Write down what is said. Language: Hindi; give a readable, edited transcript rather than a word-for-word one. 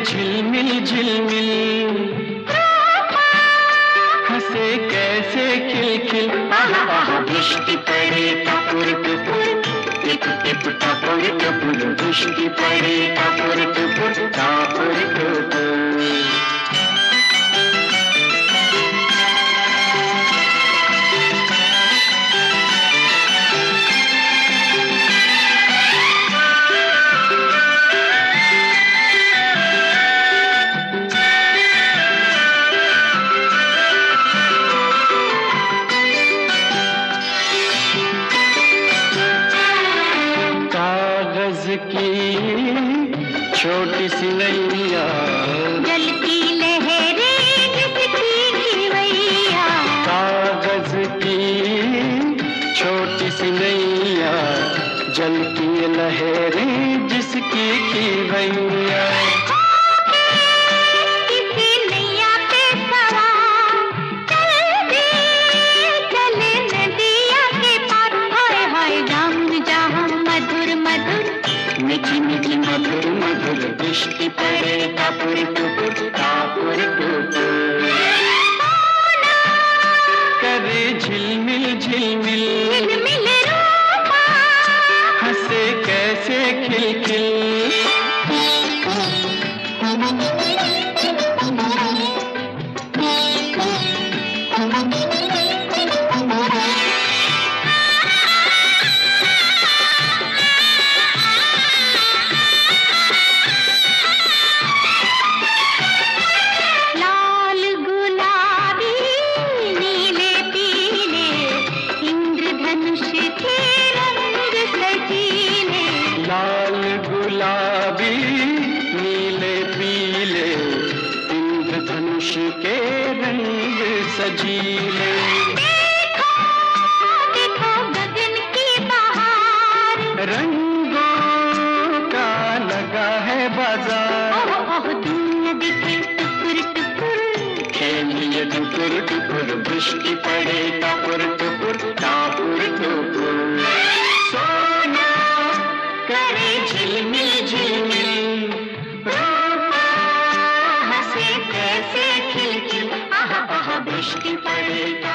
झिलमिल झिलमिल, हंसे कैसे खिलखिल। आहा आहा वृष्टि पड़े टपुर टपुर, टिप टिप टपुर टपुर, वृष्टि पड़े टपुर टपुर टपुर टपुर। की छोटी सी नैया, जलती लहरें जिसकी वैया। कागज की छोटी सी नैया, जलती लहरें जिसकी की वैया। किसी नैया पे सवार चल दे, चले नदिया के पार। हाय हाय जाम जहाँ मधुर मधुर, मीठी मीठी मधुर मधुर, वृष्टि पड़े टपुर टपुर टपुर टपुर। करे झिलमिल झिलमिल, झिलमिल रूपा, हंसे कैसे खिलखिल। लाल गुलाबी नीले पीले, इंद्रधनुष के रंग सजीले। देखो देखो गगन की बहार, रंगों का लगा है बाजार। ओह ओह दुनिया दिखे टुकुर टुकुर, खेलिए टुकुर टुकुर, वृष्टि पड़े टपुर टपुर टपुर टपुर। सोना करे झिलमिल झिलमिल, हंसे कैसे खिलखिल। आहा आहा वृष्टि पड़े।